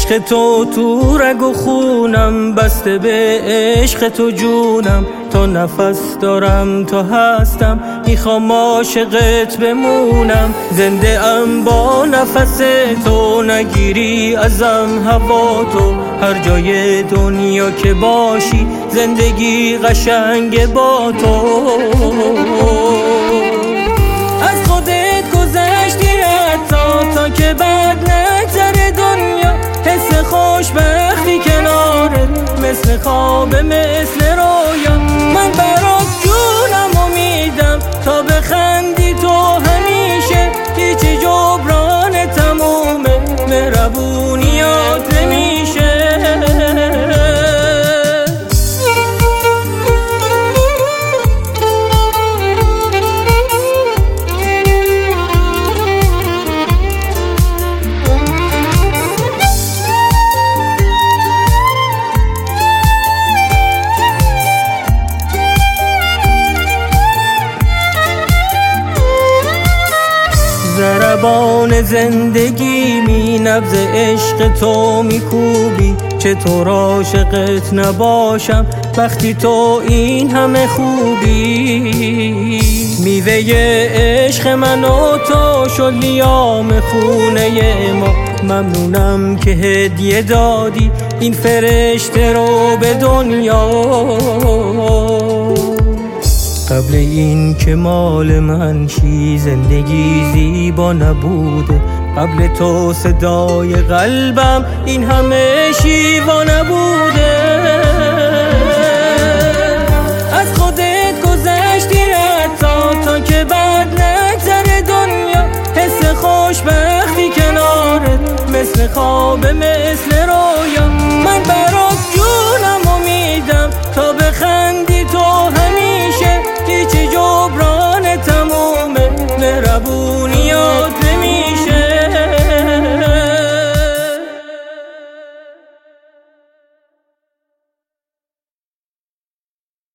عشق تو رگ و خونم، بسته به عشق تو جونم. تا نفس دارم تا هستم، میخوام عاشقت بمونم. زنده ام با نفس تو، نگیری ازم هوا تو. هر جای دنیا که باشی، زندگی قشنگ با تو. از خودت گذشتی حتی تا که بعد نگذره دنیا. حس خوشبختی کنارت مثل خواب مثل رویا. من برات جونم و میدم تا بخندی تو همیشه. هیچی جبران تموم مهربونیات نمیشه. ضربان زندگی می نبض عشق تو میکوبی. چطور عاشقت نباشم وقتی تو این همه خوبی. میوه عشق من و تو شد لیام خونه ما. ممنونم که هدیه دادی این فرشته رو به دنیا. قبل این که مال من شی زندگی زیبا نبوده. قبل تو صدای قلبم این همه شیوا نبوده.